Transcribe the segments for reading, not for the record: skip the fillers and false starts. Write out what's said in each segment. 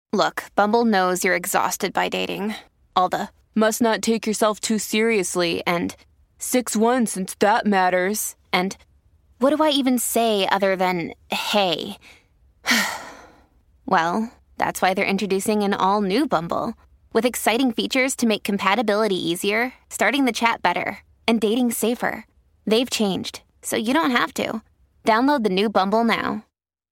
Look, Bumble knows you're exhausted by dating. All the must not take yourself too seriously and 6'1" since that matters. And what do I even say other than hey? Well, that's why they're introducing an all-new Bumble with exciting features to make compatibility easier, starting the chat better, and dating safer. They've changed, so you don't have to. Download the new Bumble now.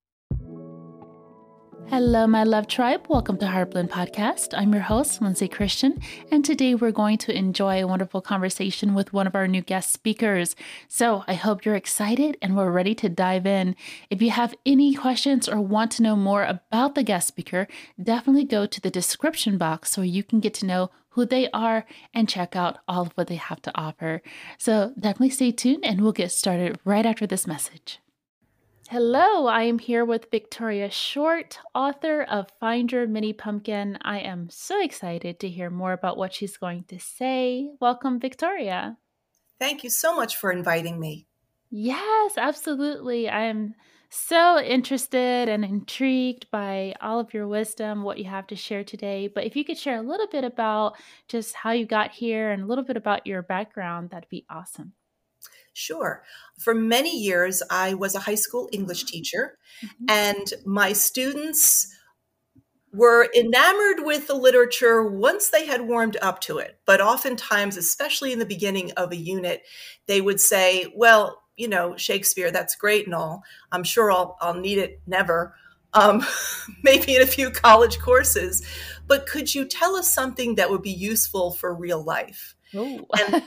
Hello, my love tribe. Welcome to Heartblend Podcast. I'm your host, Lindsay Christian, and today we're going to enjoy a wonderful conversation with one of our new guest speakers. So I hope you're excited and we're ready to dive in. If you have any questions or want to know more about the guest speaker, definitely go to the description box so you can get to know who they are and check out all of what they have to offer. So definitely stay tuned and we'll get started right after this message. Hello, I am here with Victoria Short, author of Find Your Mini Pumpkin. I am so excited to hear more about what she's going to say. Welcome, Victoria. Thank you so much for inviting me. Yes, absolutely. I am so interested and intrigued by all of your wisdom, what you have to share today. But if you could share a little bit about just how you got here and a little bit about your background, that'd be awesome. Sure. For many years, I was a high school English teacher, and my students were enamored with the literature once they had warmed up to it. But oftentimes, especially in the beginning of a unit, they would say, well, you know, Shakespeare, that's great and all. I'm sure I'll need it never, maybe in a few college courses. But could you tell us something that would be useful for real life? Oh. And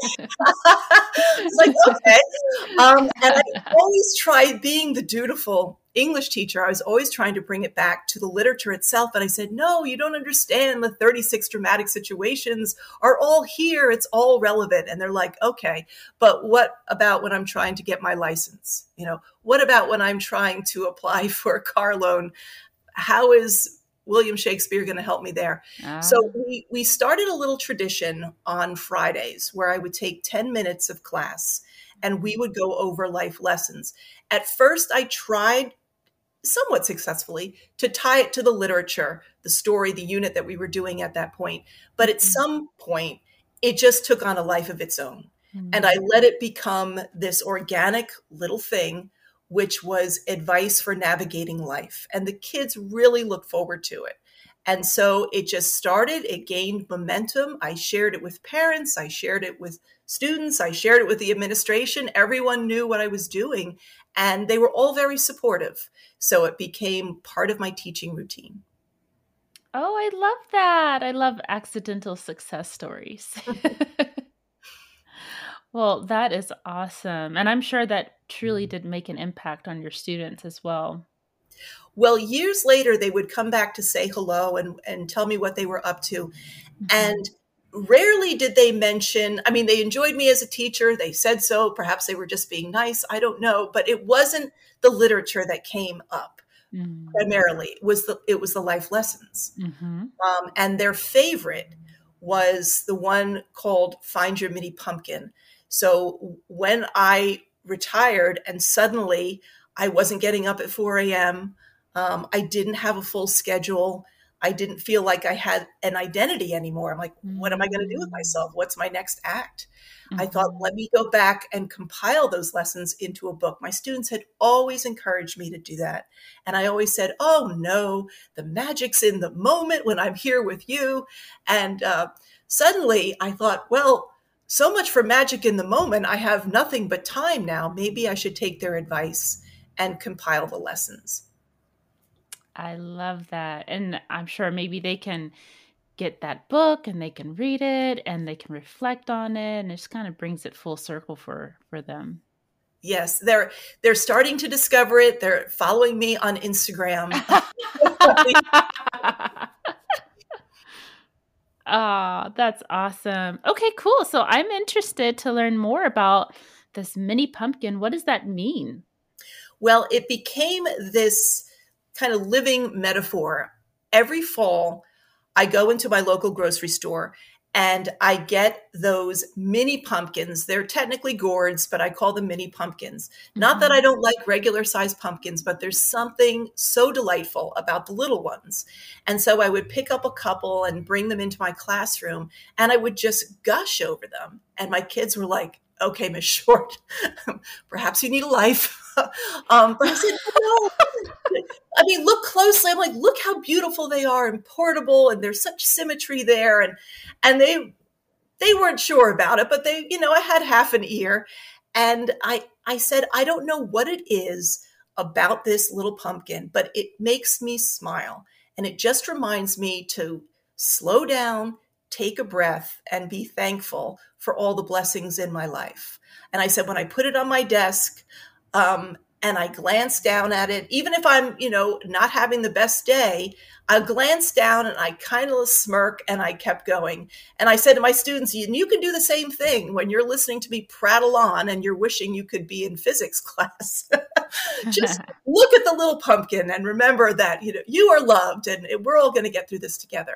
it's like, okay. And I always tried being the dutiful English teacher. I was always trying to bring it back to the literature itself. And I said, no, you don't understand. The 36 dramatic situations are all here. It's all relevant. And they're like, okay, but what about when I'm trying to get my license? You know, what about when I'm trying to apply for a car loan? How is William Shakespeare going to help me there? So we started a little tradition on Fridays where I would take 10 minutes of class and we would go over life lessons. At first, I tried somewhat successfully to tie it to the literature, the story, the unit that we were doing at that point. But at some point, it just took on a life of its own. And I let it become this organic little thing, which was advice for navigating life. And the kids really look forward to it. And so it just started, it gained momentum. I shared it with parents, I shared it with students, I shared it with the administration. Everyone knew what I was doing, and they were all very supportive. So it became part of my teaching routine. Oh, I love that. I love accidental success stories. Well, that is awesome. And I'm sure that truly did make an impact on your students as well. Well, years later, they would come back to say hello and tell me what they were up to. And rarely did they mention, I mean, they enjoyed me as a teacher. They said so. Perhaps they were just being nice. I don't know. But it wasn't the literature that came up primarily. It was the life lessons. And their favorite was the one called Find Your Mini Pumpkin. So when I retired and suddenly I wasn't getting up at 4 a.m., I didn't have a full schedule. I didn't feel like I had an identity anymore. I'm like, what am I going to do with myself? What's my next act? I thought, let me go back and compile those lessons into a book. My students had always encouraged me to do that. And I always said, oh no, the magic's in the moment when I'm here with you. And suddenly I thought, well, so much for magic in the moment. I have nothing but time now. Maybe I should take their advice and compile the lessons. I love that. And I'm sure maybe they can get that book and they can read it and they can reflect on it. And it just kind of brings it full circle for them. Yes, they're starting to discover it. They're following me on Instagram. Oh, that's awesome. Okay, cool. So I'm interested to learn more about this mini pumpkin. What does that mean? Well, it became this kind of living metaphor. Every fall, I go into my local grocery store and I get those mini pumpkins. They're technically gourds, but I call them mini pumpkins. Not that I don't like regular sized pumpkins, but there's something so delightful about the little ones. And so I would pick up a couple and bring them into my classroom, and I would just gush over them. And my kids were like, okay, Miss Short, perhaps you need a life. But I said, no. I mean, look closely. I'm like, look how beautiful they are and portable, and there's such symmetry there. And they weren't sure about it, but they, I had half an ear. And I said, I don't know what it is about this little pumpkin, but it makes me smile. And it just reminds me to slow down, take a breath, and be thankful for all the blessings in my life. And I said, when I put it on my desk, and I glanced down at it, even if I'm, not having the best day, I glanced down and I kind of smirk and I kept going. And I said to my students, you can do the same thing when you're listening to me prattle on and you're wishing you could be in physics class. Just look at the little pumpkin and remember that, you are loved and we're all going to get through this together.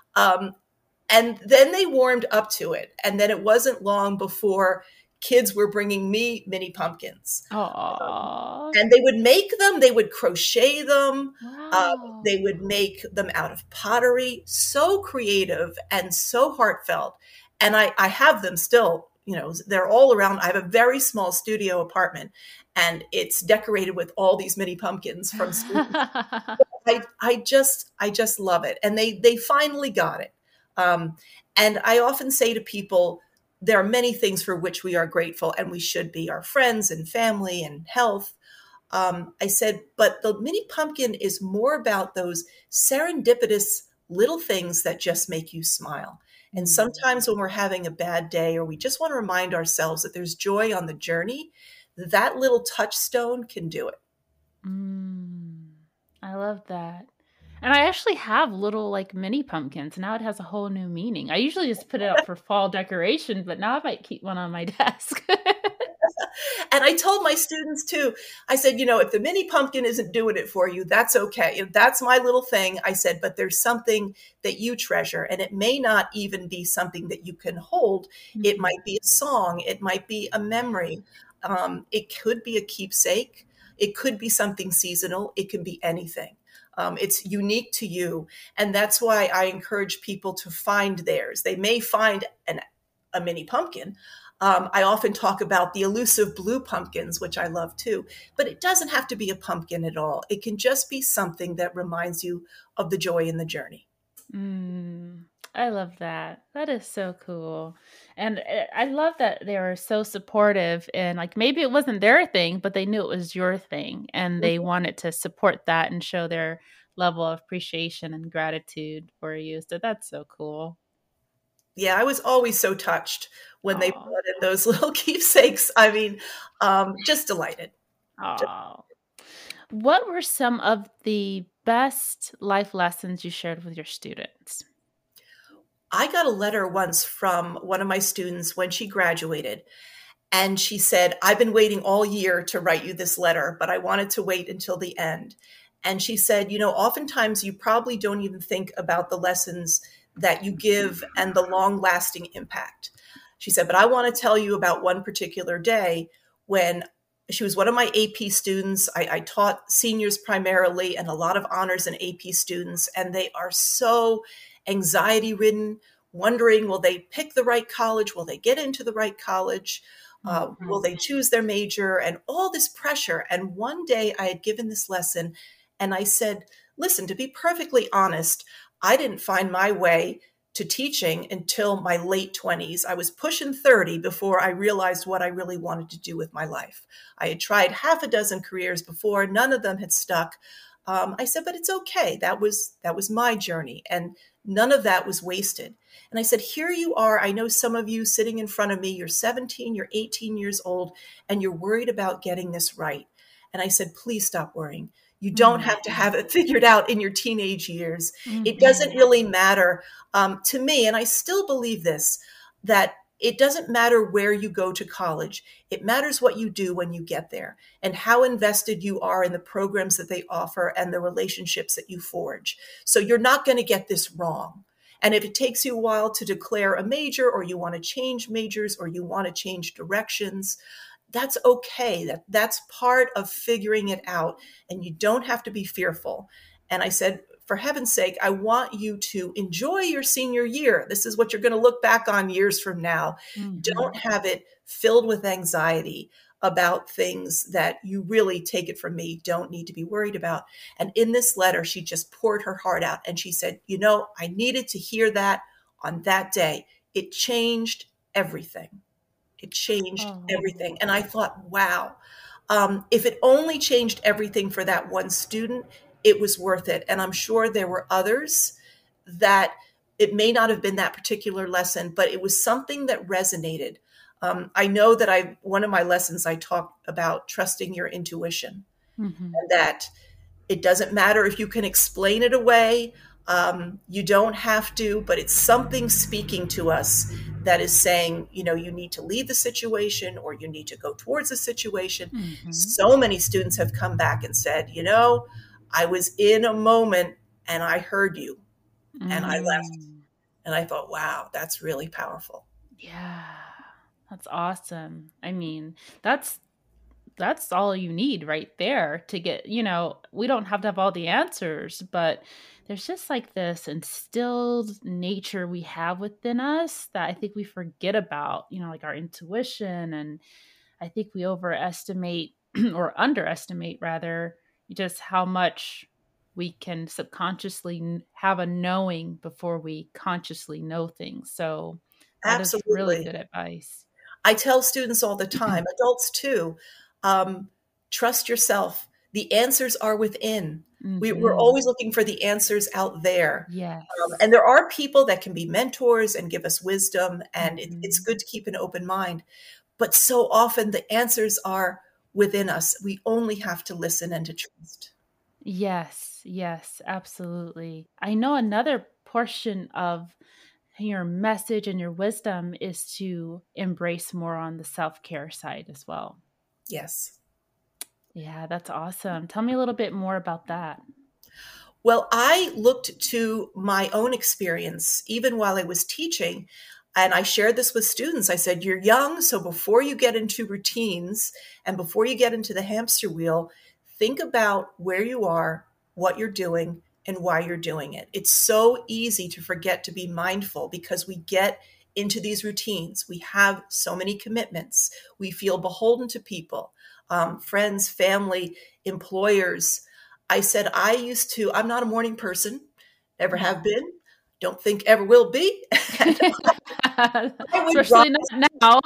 And then they warmed up to it. And then it wasn't long before kids were bringing me mini pumpkins. And they would make them, they would crochet them. Wow. They would make them out of pottery. So creative and so heartfelt. And I have them still, they're all around. I have a very small studio apartment, and it's decorated with all these mini pumpkins from students. I just love it. And they finally got it. And I often say to people, there are many things for which we are grateful, and we should be, our friends and family and health. I said, but the mini pumpkin is more about those serendipitous little things that just make you smile. And sometimes when we're having a bad day, or we just want to remind ourselves that there's joy on the journey, that little touchstone can do it. I love that. And I actually have little mini pumpkins. Now it has a whole new meaning. I usually just put it up for fall decoration, but now I might keep one on my desk. And I told my students too, I said, if the mini pumpkin isn't doing it for you, that's okay. That's my little thing. I said, but there's something that you treasure, and it may not even be something that you can hold. It might be a song. It might be a memory. It could be a keepsake. It could be something seasonal. It can be anything. It's unique to you. And that's why I encourage people to find theirs. They may find a mini pumpkin. I often talk about the elusive blue pumpkins, which I love too, but it doesn't have to be a pumpkin at all. It can just be something that reminds you of the joy in the journey. I love that. That is so cool. And I love that they are so supportive, and maybe it wasn't their thing, but they knew it was your thing, and they wanted to support that and show their level of appreciation and gratitude for you. So that's so cool. Yeah, I was always so touched when they brought in those little keepsakes. I mean, just delighted. What were some of the best life lessons you shared with your students? I got a letter once from one of my students when she graduated, and she said, I've been waiting all year to write you this letter, but I wanted to wait until the end. And she said, oftentimes you probably don't even think about the lessons that you give and the long-lasting impact. She said, but I want to tell you about one particular day when she was one of my AP students. I taught seniors primarily, and a lot of honors and AP students, and they are so anxiety-ridden, wondering, will they pick the right college? Will they get into the right college? Will they choose their major? And all this pressure. And one day I had given this lesson, and I said, listen, to be perfectly honest, I didn't find my way to teaching until my late 20s. I was pushing 30 before I realized what I really wanted to do with my life. I had tried half a dozen careers before. None of them had stuck. I said, but it's okay. That was my journey, and none of that was wasted. And I said, here you are. I know some of you sitting in front of me, you're 17, you're 18 years old, and you're worried about getting this right. And I said, please stop worrying. You don't have to have it figured out in your teenage years. It doesn't really matter to me. And I still believe this, that it doesn't matter where you go to college. It matters what you do when you get there and how invested you are in the programs that they offer and the relationships that you forge. So you're not going to get this wrong. And if it takes you a while to declare a major, or you want to change majors, or you want to change directions, that's okay. That's part of figuring it out, and you don't have to be fearful. And I said, for heaven's sake, I want you to enjoy your senior year. This is what you're going to look back on years from now. Mm-hmm. Don't have it filled with anxiety about things that you really, take it from me, don't need to be worried about. And in this letter, she just poured her heart out. And she said, I needed to hear that on that day. It changed everything. It changed everything. And I thought, wow, if it only changed everything for that one student, it was worth it. And I'm sure there were others that it may not have been that particular lesson, but it was something that resonated. I know that one of my lessons, I talked about trusting your intuition, and that it doesn't matter if you can explain it away. You don't have to, but it's something speaking to us that is saying, you need to leave the situation, or you need to go towards the situation. So many students have come back and said, I was in a moment and I heard you and I left. And I thought, wow, that's really powerful. Yeah, that's awesome. I mean, that's all you need right there to get, we don't have to have all the answers, but there's just like this instilled nature we have within us that I think we forget about, like our intuition. And I think we overestimate or underestimate rather, just how much we can subconsciously have a knowing before we consciously know things. So that Absolutely. is really good advice. I tell students all the time, adults too, trust yourself. The answers are within. We're always looking for the answers out there. Yes. And there are people that can be mentors and give us wisdom, and it's good to keep an open mind. But so often the answers are within us. We only have to listen and to trust. Yes, absolutely. I know another portion of your message and your wisdom is to embrace more on the self-care side as well. Yes. Yeah, that's awesome. Tell me a little bit more about that. Well, I looked to my own experience, even while I was teaching, and I shared this with students. I said, you're young, so before you get into routines and before you get into the hamster wheel, think about where you are, what you're doing, and why you're doing it. It's so easy to forget to be mindful because we get into these routines. We have so many commitments. We feel beholden to people, friends, family, employers. I said, I'm not a morning person, never have been, don't think ever will be. Especially not now.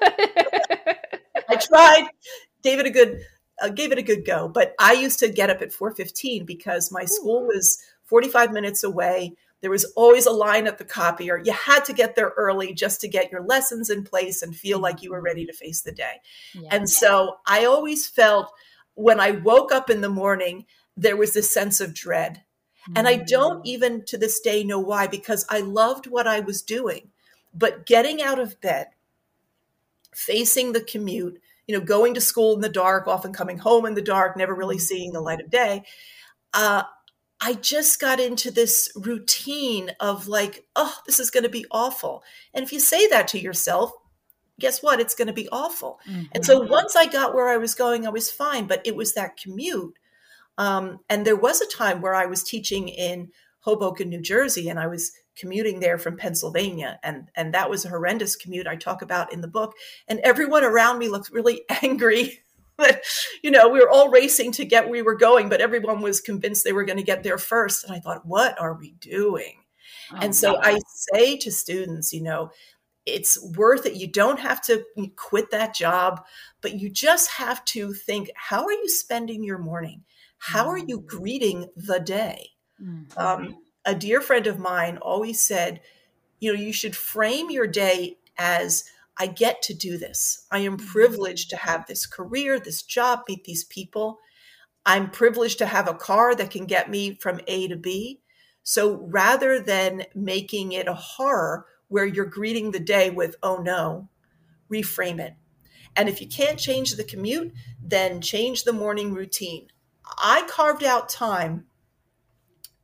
I tried, gave it a good go, but I used to get up at 4:15 because my school was 45 minutes away. There was always a line at the copier. You had to get there early just to get your lessons in place and feel like you were ready to face the day. Yeah. And so I always felt when I woke up in the morning, there was this sense of dread. And I don't even to this day know why, because I loved what I was doing. But getting out of bed, facing the commute, going to school in the dark, often coming home in the dark, never really seeing the light of day, I just got into this routine of like, oh, this is going to be awful. And if you say that to yourself, guess what? It's going to be awful. And so once I got where I was going, I was fine. But it was that commute. And there was a time where I was teaching in Hoboken, New Jersey, and I was commuting there from Pennsylvania. And that was a horrendous commute I talk about in the book. And everyone around me looked really angry that, we were all racing to get where we were going, but everyone was convinced they were going to get there first. And I thought, what are we doing? And so I say to students, it's worth it. You don't have to quit that job, but you just have to think, how are you spending your morning? How are you greeting the day? A dear friend of mine always said, you should frame your day as, I get to do this. I am privileged to have this career, this job, meet these people. I'm privileged to have a car that can get me from A to B. So rather than making it a horror where you're greeting the day with, oh no, reframe it. And if you can't change the commute, then change the morning routine. I carved out time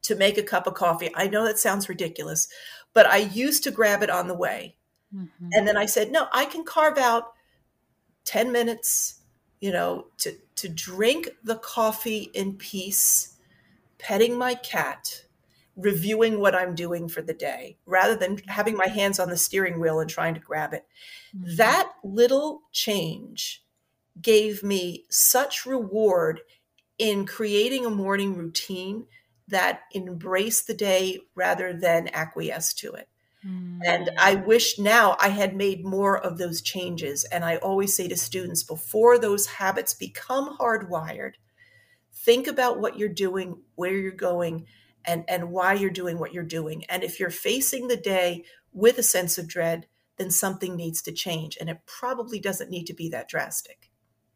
to make a cup of coffee. I know that sounds ridiculous, but I used to grab it on the way. Mm-hmm. And then I said, no, I can carve out 10 minutes, to drink the coffee in peace, petting my cat, reviewing what I'm doing for the day, rather than having my hands on the steering wheel and trying to grab it. Mm-hmm. That little change gave me such reward in creating a morning routine that embraced the day rather than acquiesce to it. And I wish now I had made more of those changes. And I always say to students, before those habits become hardwired, think about what you're doing, where you're going, and why you're doing what you're doing. And if you're facing the day with a sense of dread, then something needs to change. And it probably doesn't need to be that drastic.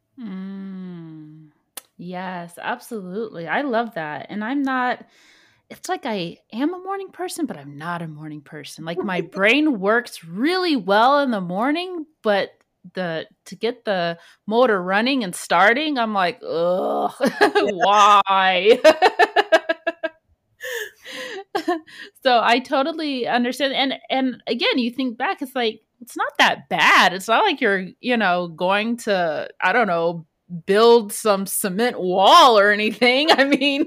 Yes, absolutely. I love that. And it's like I am a morning person, but I'm not a morning person. Like my brain works really well in the morning, but to get the motor running and starting, I'm like, ugh, why? So I totally understand. And again, you think back, it's like, it's not that bad. It's not like you're, going to, I don't know, build some cement wall or anything. I mean,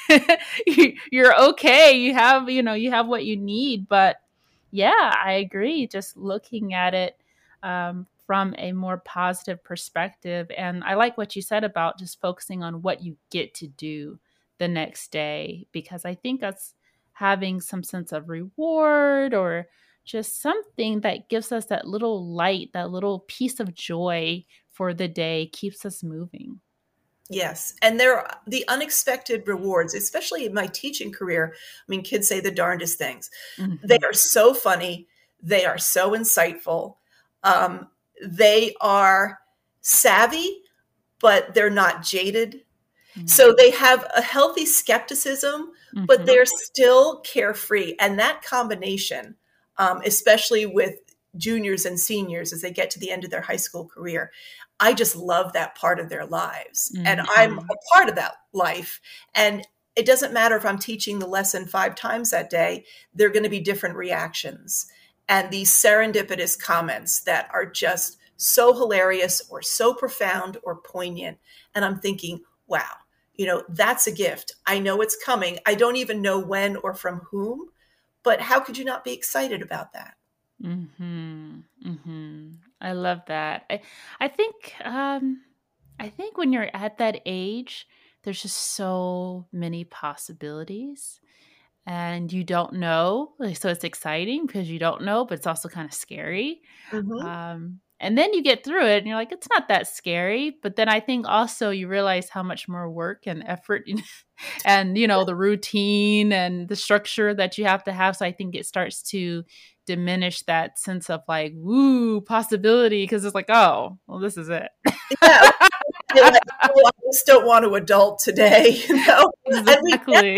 you're okay. You have what you need. But yeah, I agree. Just looking at it from a more positive perspective. And I like what you said about just focusing on what you get to do the next day, because I think that's having some sense of reward or just something that gives us that little light, that little piece of joy for the day, keeps us moving. Yes. And there are the unexpected rewards, especially in my teaching career. I mean, kids say the darndest things. Mm-hmm. They are so funny. They are so insightful. They are savvy, but they're not jaded. Mm-hmm. So they have a healthy skepticism, mm-hmm. but they're still carefree. And that combination, especially with juniors and seniors as they get to the end of their high school career, I just love that part of their lives. Mm-hmm. And I'm a part of that life. And it doesn't matter if I'm teaching the lesson 5 times that day, there are going to be different reactions. And these serendipitous comments that are just so hilarious or so profound or poignant. And I'm thinking, wow, that's a gift. I know it's coming. I don't even know when or from whom, but how could you not be excited about that? Mm-hmm. Mm-hmm. I love that. I think when you're at that age, there's just so many possibilities and you don't know. So it's exciting because you don't know, but it's also kind of scary. Mm-hmm. And then you get through it and you're like, it's not that scary. But then I think also you realize how much more work and effort and, the routine and the structure that you have to have. So I think it starts to diminish that sense of like, woo, possibility. Because it's like, oh, well, this is it. Yeah. Like, I just don't want to adult today. Exactly.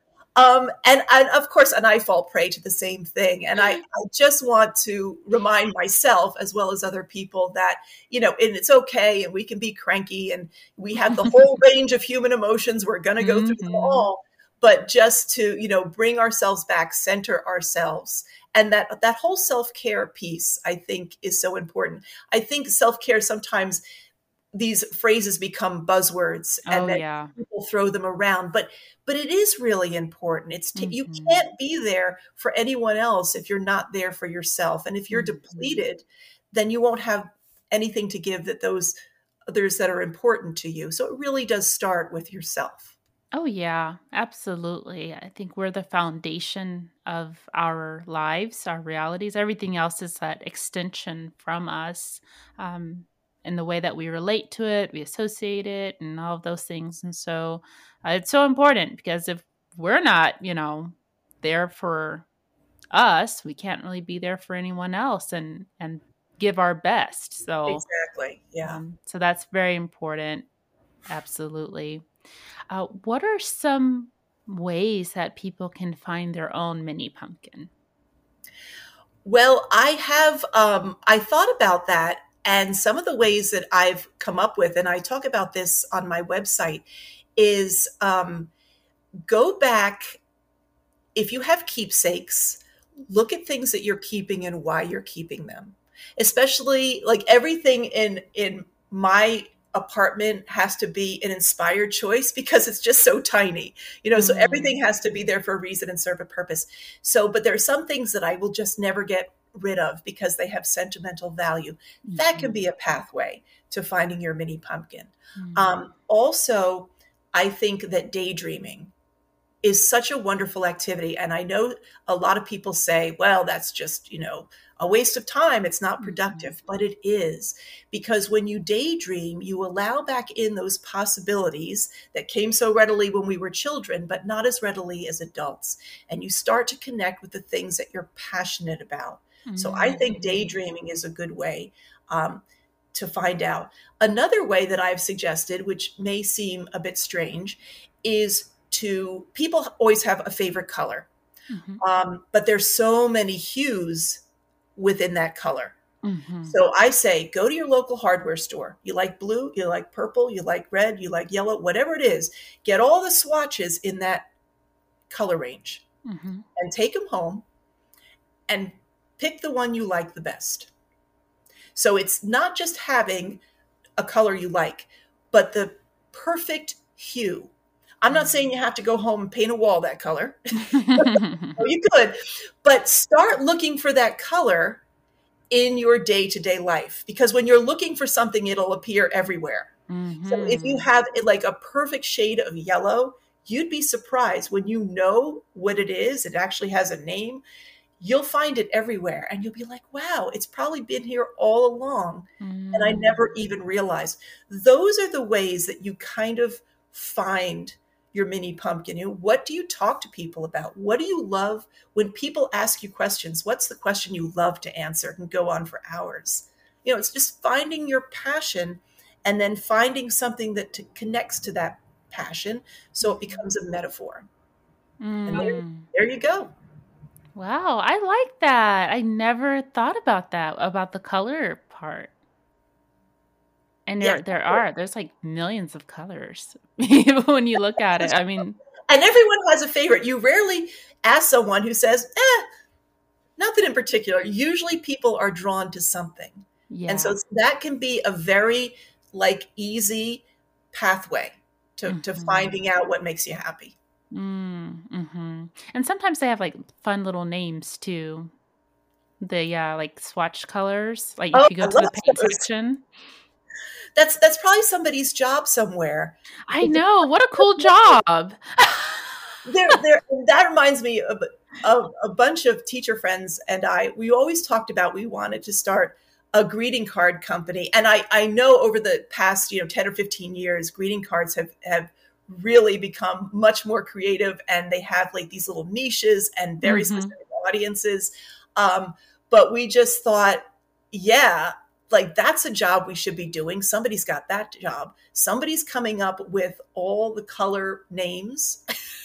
And of course, and I fall prey to the same thing. And I just want to remind myself as well as other people that, and it's okay and we can be cranky and we have the whole range of human emotions. We're going to go through them all, but just to, bring ourselves back, center ourselves. And that whole self-care piece, I think, is so important. I think self-care sometimes these phrases become buzzwords and people throw them around, but it is really important. It's you can't be there for anyone else if you're not there for yourself. And if you're depleted, then you won't have anything to give that those others that are important to you. So it really does start with yourself. Oh, yeah, absolutely. I think we're the foundation of our lives, our realities. Everything else is that extension from us. In the way that we relate to it, we associate it, and all of those things. And so it's so important because if we're not, there for us, we can't really be there for anyone else and give our best. So exactly, yeah. So that's very important. Absolutely. What are some ways that people can find their own mini pumpkin? Well, I have, I thought about that. And some of the ways that I've come up with, and I talk about this on my website, is go back if you have keepsakes, look at things that you're keeping and why you're keeping them. Especially like everything in my apartment has to be an inspired choice because it's just so tiny, so everything has to be there for a reason and serve a purpose. So, but there are some things that I will just never get rid of because they have sentimental value. That can be a pathway to finding your mini pumpkin. Also, I think that daydreaming is such a wonderful activity. And I know a lot of people say, well, that's just, a waste of time. It's not productive, but it is, because when you daydream, you allow back in those possibilities that came so readily when we were children, but not as readily as adults. And you start to connect with the things that you're passionate about. So I think daydreaming is a good way to find out. Another way that I've suggested, which may seem a bit strange, is people always have a favorite color, but there's so many hues within that color. So I say, go to your local hardware store. You like blue, you like purple, you like red, you like yellow, whatever it is, get all the swatches in that color range and take them home and pick the one you like the best. So it's not just having a color you like, but the perfect hue. I'm not saying you have to go home and paint a wall that color. Or you could, but start looking for that color in your day-to-day life, because when you're looking for something, it'll appear everywhere. So if you have like a perfect shade of yellow, you'd be surprised when you know what it is. It actually has a name. You'll find it everywhere and you'll be like, wow, it's probably been here all along. And I never even realized. Those are the ways that you kind of find your mini pumpkin. What do you talk to people about? What do you love when people ask you questions? What's the question you love to answer? It can go on for hours. It's just finding your passion and then finding something that connects to that passion, so it becomes a metaphor. And there you go. Wow, I like that. I never thought about that, about the color part. And there's like millions of colors when you look at it. I mean, and everyone has a favorite. You rarely ask someone who says, nothing in particular. Usually people are drawn to something. Yeah. And so that can be a very easy pathway to finding out what makes you happy. And sometimes they have like fun little names too. The swatch colors. Like if you go to the paint section. That's probably somebody's job somewhere. I know. What a cool job. That reminds me of a bunch of teacher friends and we always talked about we wanted to start a greeting card company. And I know over the past 10 or 15 years, greeting cards have really become much more creative, and they have like these little niches and very specific audiences. But we just thought, that's a job we should be doing. Somebody's got that job. Somebody's coming up with all the color names.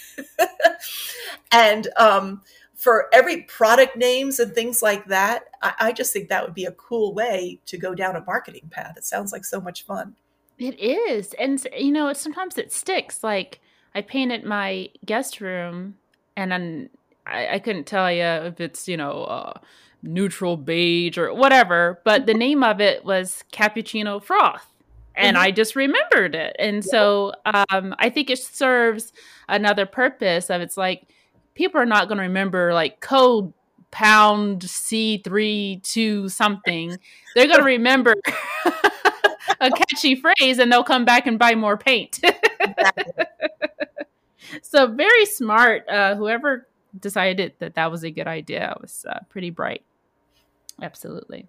And for every product names and things like that, I just think that would be a cool way to go down a marketing path. It sounds like so much fun. It is. And, sometimes it sticks. Like I painted my guest room and then I couldn't tell you if it's, neutral beige or whatever, but the name of it was Cappuccino Froth. And I just remembered it. And so I think it serves another purpose of it's like people are not going to remember like code pound C32 something. They're going to remember a catchy phrase and they'll come back and buy more paint. So very smart. Whoever decided that was a good idea. It was pretty bright. Absolutely.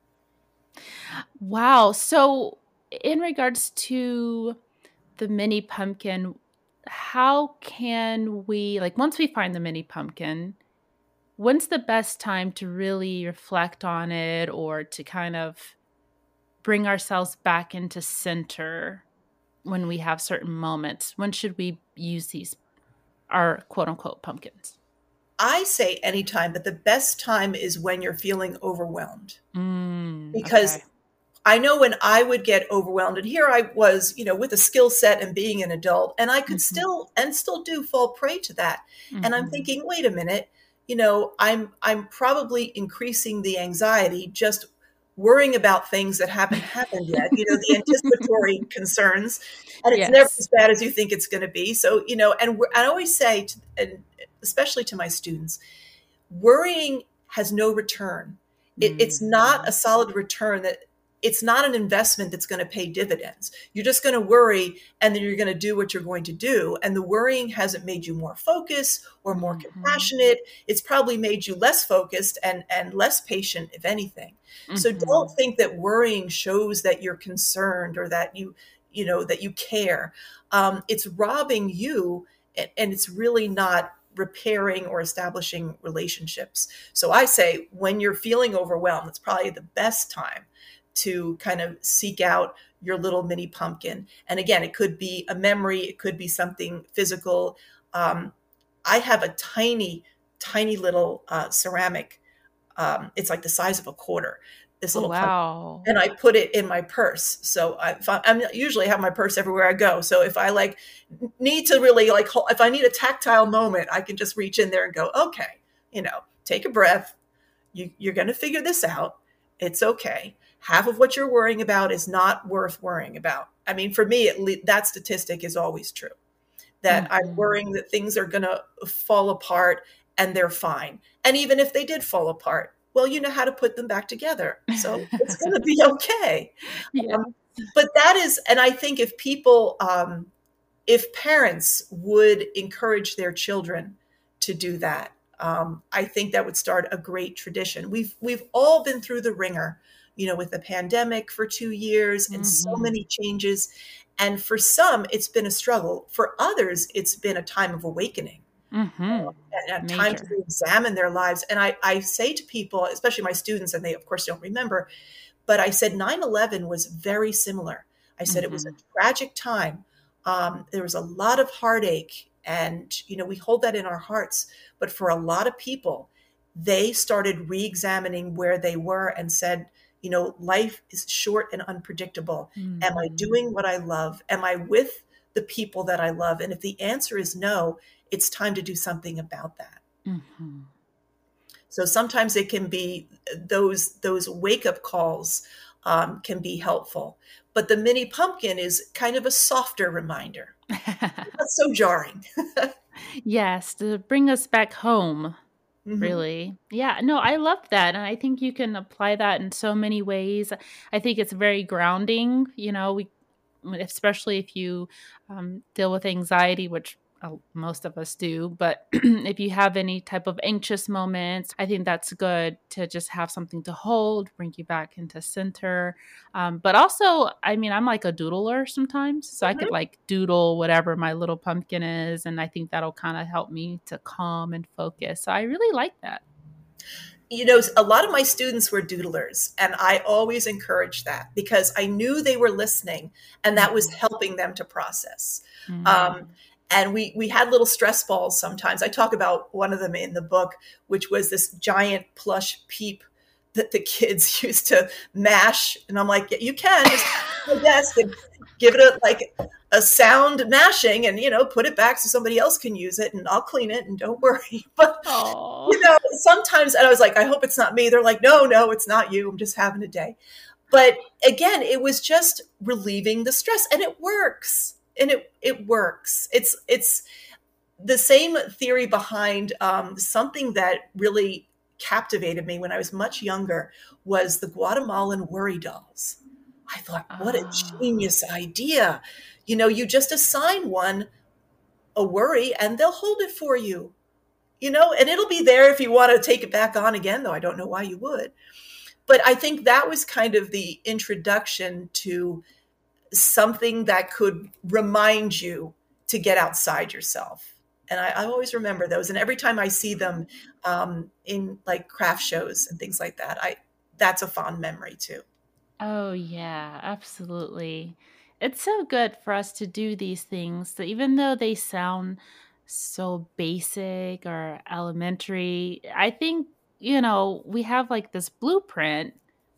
Wow. So in regards to the mini pumpkin, how can we, once we find the mini pumpkin, when's the best time to really reflect on it or to kind of bring ourselves back into center when we have certain moments? When should we use our quote unquote pumpkins? I say anytime, but the best time is when you're feeling overwhelmed. Because I know when I would get overwhelmed, and here I was, with a skill set and being an adult, and I could still do fall prey to that. And I'm thinking, wait a minute, I'm probably increasing the anxiety just worrying about things that haven't happened yet, the anticipatory concerns, and it's never as bad as you think it's going to be. So, and I always say, and especially to my students, worrying has no return. It's not a solid return. That it's not an investment that's going to pay dividends. You're just going to worry, and then you're going to do what you're going to do. And the worrying hasn't made you more focused or more compassionate. It's probably made you less focused and less patient, if anything. So don't think that worrying shows that you're concerned or that that you care. It's robbing you, and it's really not repairing or establishing relationships. So I say, when you're feeling overwhelmed, it's probably the best time to kind of seek out your little mini pumpkin. And again, it could be a memory, it could be something physical. I have a tiny little ceramic. It's like the size of a quarter. This little pumpkin, and I put it in my purse. So I'm usually have my purse everywhere I go. So if I need to really if I need a tactile moment, I can just reach in there and go, okay, take a breath. You're going to figure this out. It's okay. Half of what you're worrying about is not worth worrying about. I mean, for me, that statistic is always true, that I'm worrying that things are going to fall apart, and they're fine. And even if they did fall apart, well, you know how to put them back together. So it's going to be okay. But that is, and I think if people, if parents would encourage their children to do that, I think that would start a great tradition. We've all been through the ringer, with the pandemic for 2 years and so many changes. And for some, it's been a struggle. For others, it's been a time of awakening. And a time to examine their lives. And I say to people, especially my students, and they of course don't remember, but I said 9/11 was very similar. I said it was a tragic time. There was a lot of heartache, and we hold that in our hearts. But for a lot of people, they started re-examining where they were and said, life is short and unpredictable. Am I doing what I love? Am I with the people that I love? And if the answer is no, it's time to do something about that. So sometimes it can be those wake-up calls can be helpful. But the mini pumpkin is kind of a softer reminder. Not so jarring. Yes, to bring us back home. Really. Yeah, no, I love that. And I think you can apply that in so many ways. I think it's very grounding, especially if you deal with anxiety, which most of us do. But if you have any type of anxious moments, I think that's good to just have something to hold, bring you back into center. But also, I'm like a doodler sometimes. So I could doodle whatever my little pumpkin is. And I think that'll kind of help me to calm and focus. So I really like that. A lot of my students were doodlers, and I always encouraged that because I knew they were listening, and that was helping them to process. And we had little stress balls sometimes. I talk about one of them in the book, which was this giant plush Peep that the kids used to mash. And I'm like, yeah, you can just put it on the desk and give it a sound mashing and, put it back so somebody else can use it, and I'll clean it and don't worry. But, sometimes, and I was like, I hope it's not me. They're like, no, it's not you. I'm just having a day. But again, it was just relieving the stress, and it works. And it works. It's the same theory behind something that really captivated me when I was much younger was the Guatemalan worry dolls. I thought, what a genius idea. You just assign one a worry and they'll hold it for you, and it'll be there if you want to take it back on again, though I don't know why you would. But I think that was kind of the introduction to something that could remind you to get outside yourself. And I always remember those. And every time I see them in craft shows and things like that, that's a fond memory too. Oh, yeah, absolutely. It's so good for us to do these things that even though they sound so basic or elementary, I think, we have this blueprint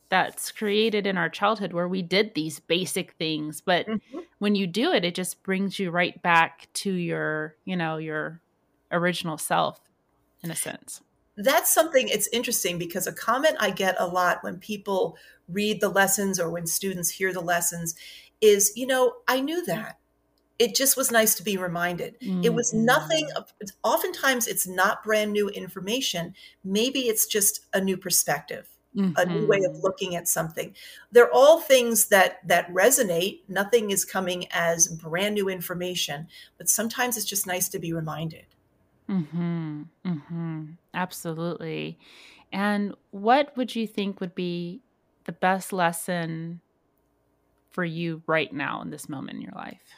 that's created in our childhood where we did these basic things, but Mhm. when you do it, it just brings you right back to your, your original self in a sense. That's something, it's interesting because a comment I get a lot when people read the lessons or when students hear the lessons is, I knew that. It just was nice to be reminded. It was nothing, Mhm. oftentimes it's not brand new information. Maybe it's just a new perspective, a new way of Mhm. looking at something. They're all things that resonate. Nothing is coming as brand new information, but sometimes it's just nice to be reminded. Mhm. Mhm. Absolutely. And what would you think would be the best lesson for you right now in this moment in your life?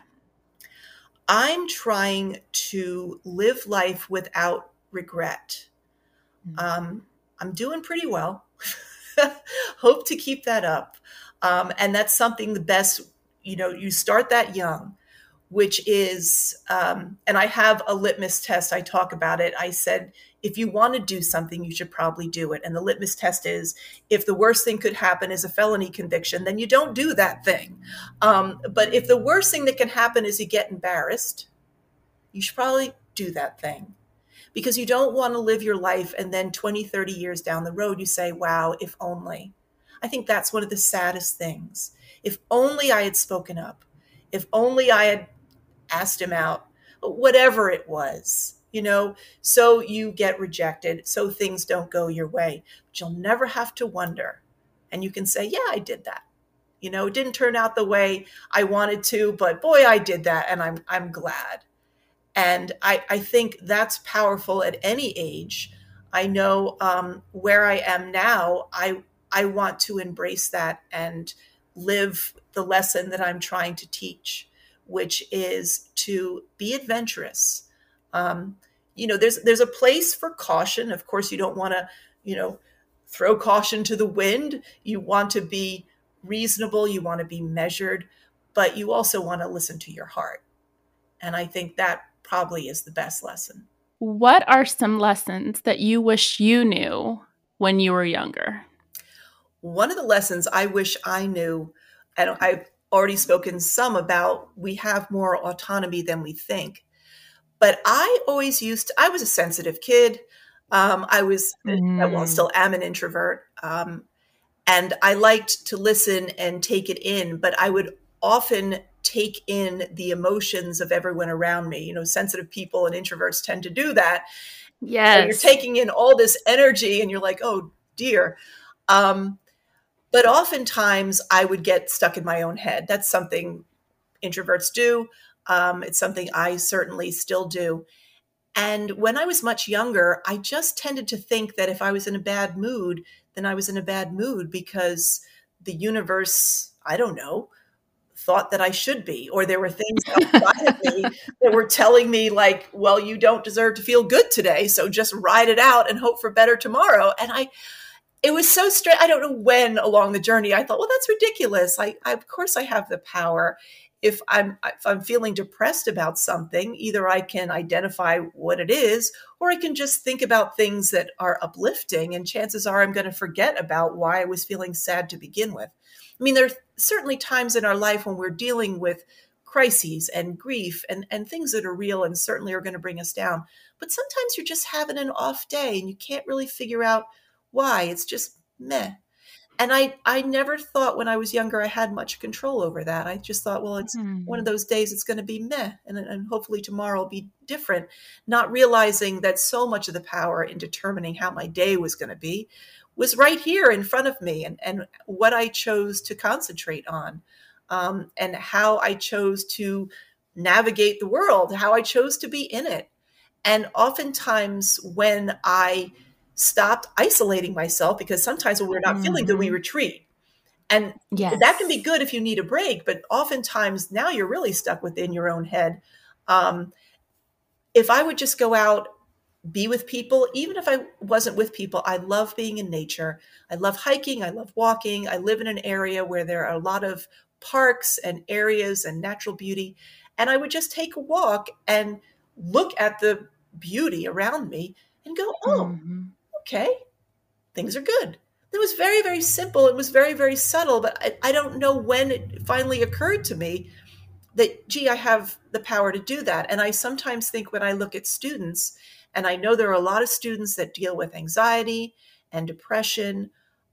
I'm trying to live life without regret. Mm. Um, I'm doing pretty well. Hope to keep that up. And that's something the best, you start that young, which is, and I have a litmus test. I talk about it. I said, if you want to do something, you should probably do it. And the litmus test is if the worst thing could happen is a felony conviction, then you don't do that thing. But if the worst thing that can happen is you get embarrassed, you should probably do that thing because you don't want to live your life and then 20, 30 years down the road, you say, wow, if only. I think that's one of the saddest things. If only I had spoken up. If only I had asked him out, whatever it was, so you get rejected, so things don't go your way. But you'll never have to wonder. And you can say, yeah, I did that. It didn't turn out the way I wanted to, but boy, I did that. And I'm glad. And I think that's powerful at any age. I know where I am now, I want to embrace that and live the lesson that I'm trying to teach, which is to be adventurous. There's a place for caution. Of course, you don't want to, throw caution to the wind. You want to be reasonable. You want to be measured, but you also want to listen to your heart. And I think that probably is the best lesson. What are some lessons that you wish you knew when you were younger? One of the lessons I wish I knew, and I've already spoken some about, we have more autonomy than we think. But I was a sensitive kid. I was, well, Mm. still am an introvert. And I liked to listen and take it in, but I would often take in the emotions of everyone around me. Sensitive people and introverts tend to do that. So you're Yes. taking in all this energy and you're like, oh dear. Um, but oftentimes I would get stuck in my own head. That's something introverts do. It's something I certainly still do. And when I was much younger, I just tended to think that if I was in a bad mood, then I was in a bad mood because the universe, I don't know, thought that I should be, or there were things outside of me that were telling me like, well, you don't deserve to feel good today. So just ride it out and hope for better tomorrow. And it was so strange. I don't know when along the journey I thought, well, that's ridiculous. Of course I have the power. If I'm feeling depressed about something, either I can identify what it is, or I can just think about things that are uplifting. And chances are I'm going to forget about why I was feeling sad to begin with. I mean, there are certainly times in our life when we're dealing with crises and grief and things that are real and certainly are going to bring us down. But sometimes you're just having an off day and you can't really figure out why. It's just meh. And I never thought when I was younger I had much control over that. I just thought, well, it's one of Mhm. those days it's going to be meh, and hopefully tomorrow will be different. Not realizing that so much of the power in determining how my day was going to be was right here in front of me, and what I chose to concentrate on, and how I chose to navigate the world, how I chose to be in it. And oftentimes when I stopped isolating myself, because sometimes when we're not feeling good, we Mhm. retreat. And that can be Yes. good if you need a break, but oftentimes now you're really stuck within your own head. Um, if I would just go out, be with people, even if I wasn't with people, I love being in nature. I love hiking. I love walking. I live in an area where there are a lot of parks and areas and natural beauty. And I would just take a walk and look at the beauty around me and go, oh, Mhm. okay, things are good. It was very, very simple. It was very, very subtle, but I don't know when it finally occurred to me that, gee, I have the power to do that. And I sometimes think when I look at students, and I know there are a lot of students that deal with anxiety and depression,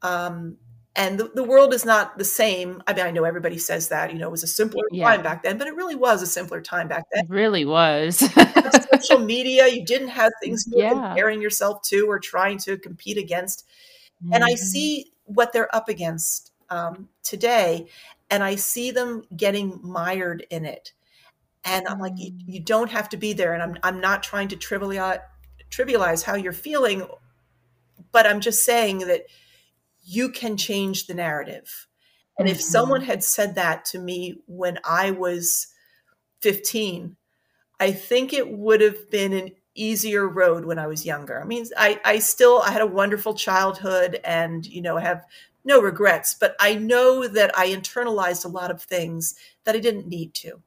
and the world is not the same. I mean, I know everybody says that, it was a simpler Yeah, time back then, but it really was a simpler time back then. it really was. You didn't have social media. You didn't have things you were Yeah. comparing yourself to or trying to compete against. And I Mhm. see what they're up against today, and I see them getting mired in it. And I'm like, you don't have to be there. And I'm not trying to trivialize how you're feeling, but I'm just saying that you can change the narrative. And if someone had said that to me when I was 15, I think it would have been an easier road when I was younger. I mean, I had a wonderful childhood and, I have no regrets, but I know that I internalized a lot of things that I didn't need to.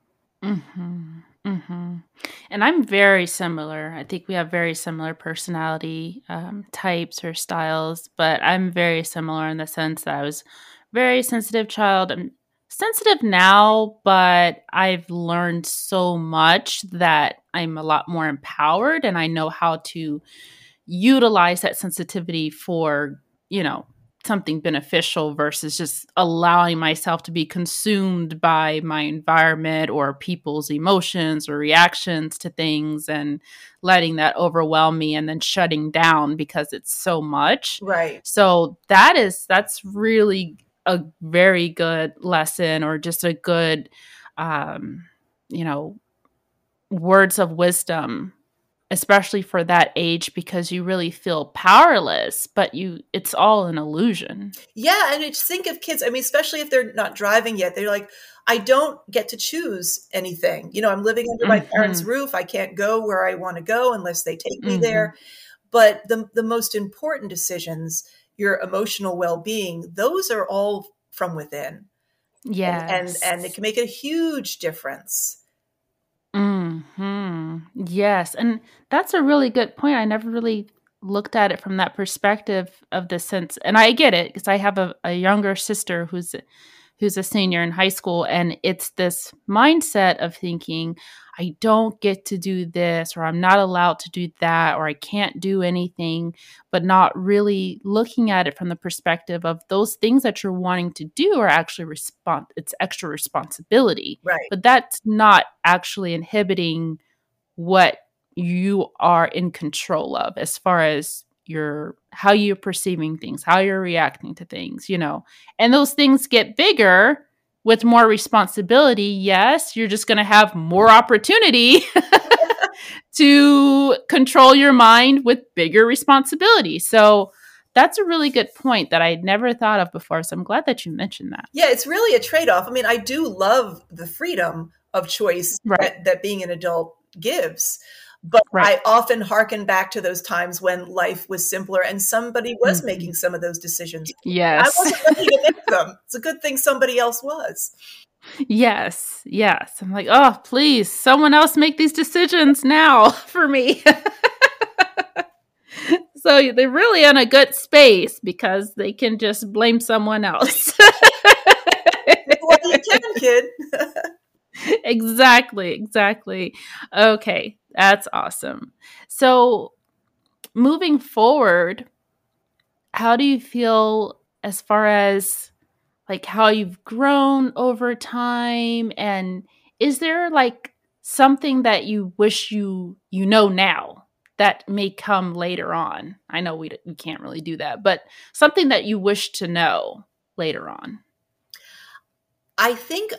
Mhm. Mhm. And I'm very similar. I think we have very similar personality types or styles, but I'm very similar in the sense that I was very sensitive child. I'm sensitive now, but I've learned so much that I'm a lot more empowered and I know how to utilize that sensitivity for, something beneficial versus just allowing myself to be consumed by my environment or people's emotions or reactions to things and letting that overwhelm me and then shutting down because it's so much. Right. So that's really a very good lesson or just a good you know words of wisdom, especially for that age, because you really feel powerless, but it's all an illusion. Yeah. And just think of kids. I mean, especially if they're not driving yet, they're like, I don't get to choose anything. I'm living under my parents' roof. I can't go where I want to go unless they take me there. But the most important decisions, your emotional well-being, those are all from within. Yes. And it can make a huge difference. Yes. And that's a really good point. I never really looked at it from that perspective of the sense. And I get it because I have a younger sister who's a senior in high school. And it's this mindset of thinking, I don't get to do this, or I'm not allowed to do that, or I can't do anything, but not really looking at it from the perspective of those things that you're wanting to do are actually it's extra responsibility. Right. But that's not actually inhibiting what you are in control of as far as how you're perceiving things, how you're reacting to things, and those things get bigger with more responsibility. Yes, you're just going to have more opportunity to control your mind with bigger responsibility. So that's a really good point that I'd never thought of before. So I'm glad that you mentioned that. Yeah, it's really a trade-off. I mean, I do love the freedom of choice Right. that being an adult gives. But Right. I often hearken back to those times when life was simpler and somebody was making some of those decisions. Yes. I wasn't ready to make them. It's a good thing somebody else was. Yes. I'm like, oh, please, someone else make these decisions now for me. So they're really in a good space because they can just blame someone else. Well, you can, kid. Exactly. Okay, that's awesome. So moving forward, how do you feel as far as like how you've grown over time? And is there like something that you wish you know now that may come later on? I know we can't really do that, but something that you wish to know later on. I think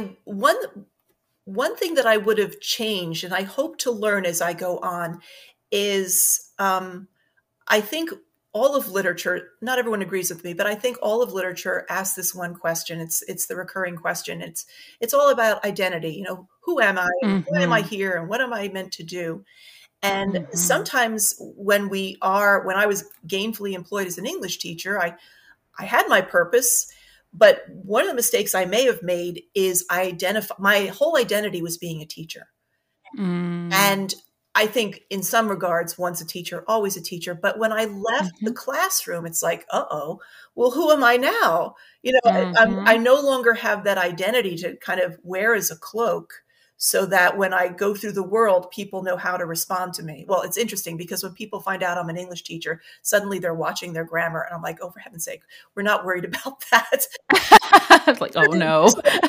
one thing that I would have changed, and I hope to learn as I go on, is I think all of literature, not everyone agrees with me, but I think all of literature asks this one question. It's the recurring question. It's all about identity. Who am I? Why am I here? And what am I meant to do? And sometimes when I was gainfully employed as an English teacher, I had my purpose. But one of the mistakes I may have made is my whole identity was being a teacher. And I think in some regards, once a teacher, always a teacher. But when I left the classroom, it's like, well, who am I now? I no longer have that identity to kind of wear as a cloak, so that when I go through the world, people know how to respond to me. Well, it's interesting because when people find out I'm an English teacher, suddenly they're watching their grammar. And I'm like, oh, for heaven's sake, we're not worried about that. It's like, oh no.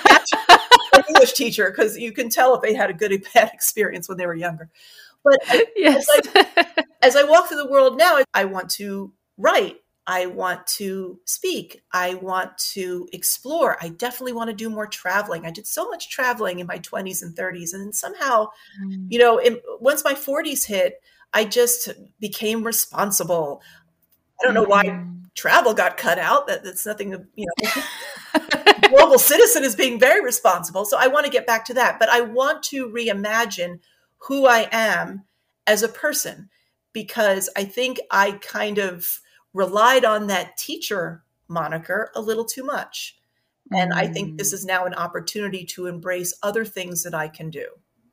An English teacher, because you can tell if they had a good or bad experience when they were younger. But yes. as I walk through the world now, I want to write. I want to speak. I want to explore. I definitely want to do more traveling. I did so much traveling in my 20s and 30s. And then somehow, once my 40s hit, I just became responsible. I don't know why travel got cut out. That's nothing, global citizen is being very responsible. So I want to get back to that. But I want to reimagine who I am as a person, because I think I kind of relied on that teacher moniker a little too much. And I think this is now an opportunity to embrace other things that I can do.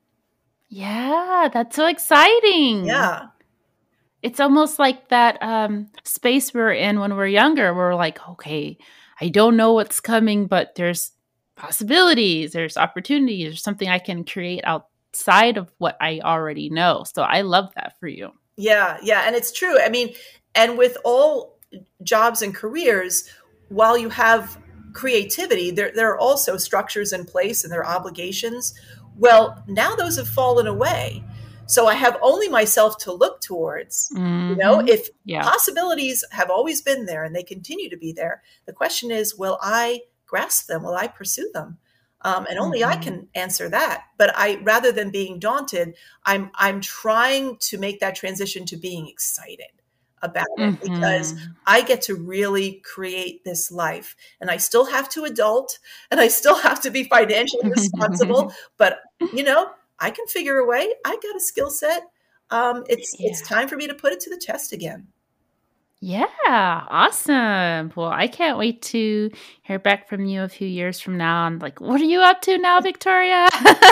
Yeah, that's so exciting. Yeah. It's almost like that space we were in when we were younger. We're like, okay, I don't know what's coming, but there's possibilities, there's opportunities, there's something I can create outside of what I already know. So I love that for you. Yeah. And it's true. I mean, and with all jobs and careers, while you have creativity, there are also structures in place and there are obligations. Well, now those have fallen away. So I have only myself to look towards. If possibilities have always been there and they continue to be there, the question is, will I grasp them? Will I pursue them? And only I can answer that. But rather than being daunted, I'm trying to make that transition to being excited about it, because I get to really create this life, and I still have to adult and I still have to be financially responsible, but I can figure a way. I got a skill set. It's time for me to put it to the test again. Yeah. Awesome. Well, I can't wait to hear back from you a few years from now. I'm like, what are you up to now, Victoria?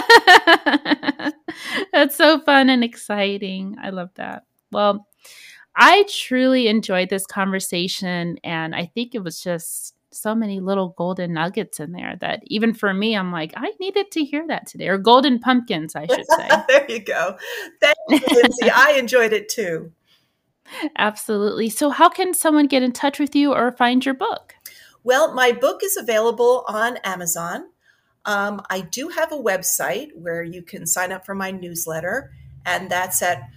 That's so fun and exciting. I love that. Well, I truly enjoyed this conversation, and I think it was just so many little golden nuggets in there that even for me, I'm like, I needed to hear that today, or golden pumpkins, I should say. There you go. Thank you, Lindsay. I enjoyed it too. Absolutely. So how can someone get in touch with you or find your book? Well, my book is available on Amazon. I do have a website where you can sign up for my newsletter, and that's at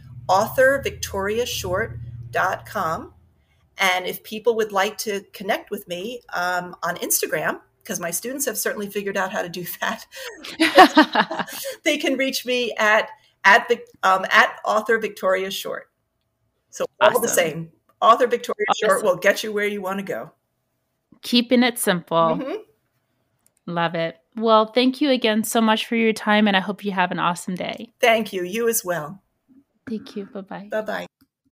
authorvictoriashort.com. And if people would like to connect with me on Instagram, because my students have certainly figured out how to do that, they can reach me at author Victoria Short. So all the same, author Victoria Short will get you where you want to go. Keeping it simple. Love it. Well, thank you again so much for your time, and I hope you have an awesome day. Thank you. You as well. Thank you. Bye-bye. Bye-bye.